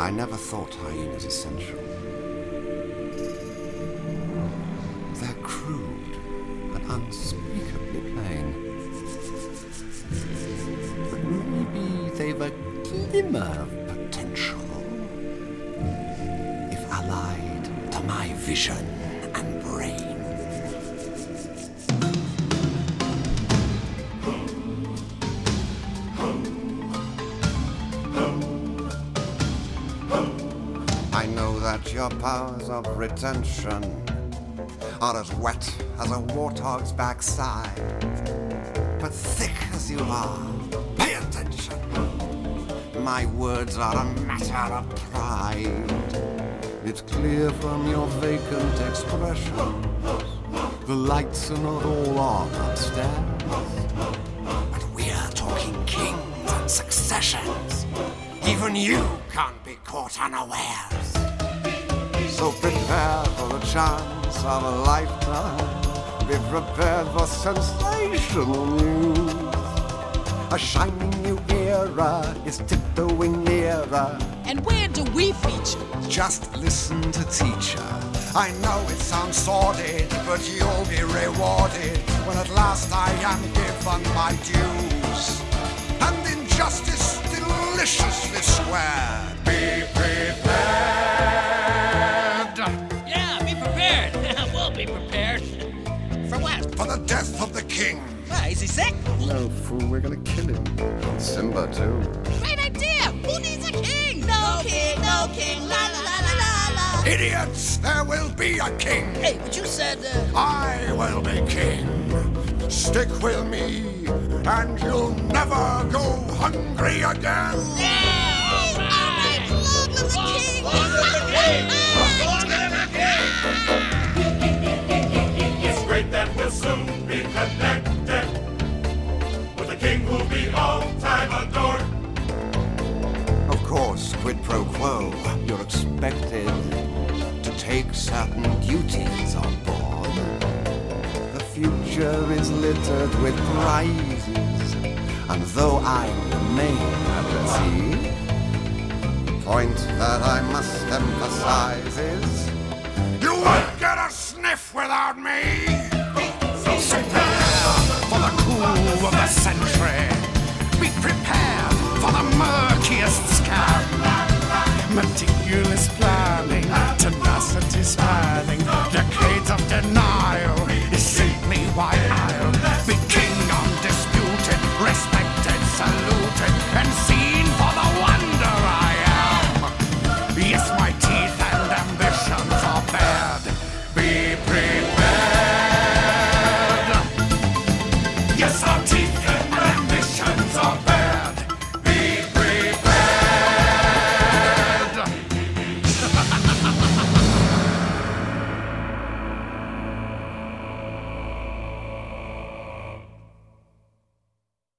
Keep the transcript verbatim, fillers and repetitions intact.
I never thought hyenas essential. They're crude and unspeakably plain. But maybe they've a glimmer of potential if allied to my vision and brain. I know that your powers of retention are as wet as a warthog's backside. But thick as you are, pay attention. My words are a matter of pride. It's clear from your vacant expression the lights are not all on upstairs. But we're talking kings and successions. Even you can't be caught unawares. So prepare for the chance of a lifetime. Be prepared for sensational news. A shining new era is tiptoeing nearer. And where do we feature? Just listen to teacher. I know it sounds sordid, but you'll be rewarded when at last I am given my dues. And injustice deliciously square. Be prepared. Yeah, be prepared. We'll be prepared. For what? For the death of the king. Why, is he sick? No, fool, we're gonna kill him. And Simba, too. Great idea! Who needs a king? No king, no king, la la la la la la. Idiots, there will be a king. Hey, but you said, uh... I will be king. Stick with me, and you'll never go hungry again. Yeah! All right, long live the king! Long live the king! Long live the king! It's great that we'll soon be connected with a king who'll be all time adored. Of course, quid pro quo, you're expected to take certain duties on board. The future is littered with prizes, and though I remain at the sea, the point that I must emphasize is you won't get a sniff without me. So prepare for the coup of the century. Be prepared for the murkiest scam. Meticulous planning, tenacity spanning, decades of denial is simply why I'll be king undisputed, respected, saluted, and seen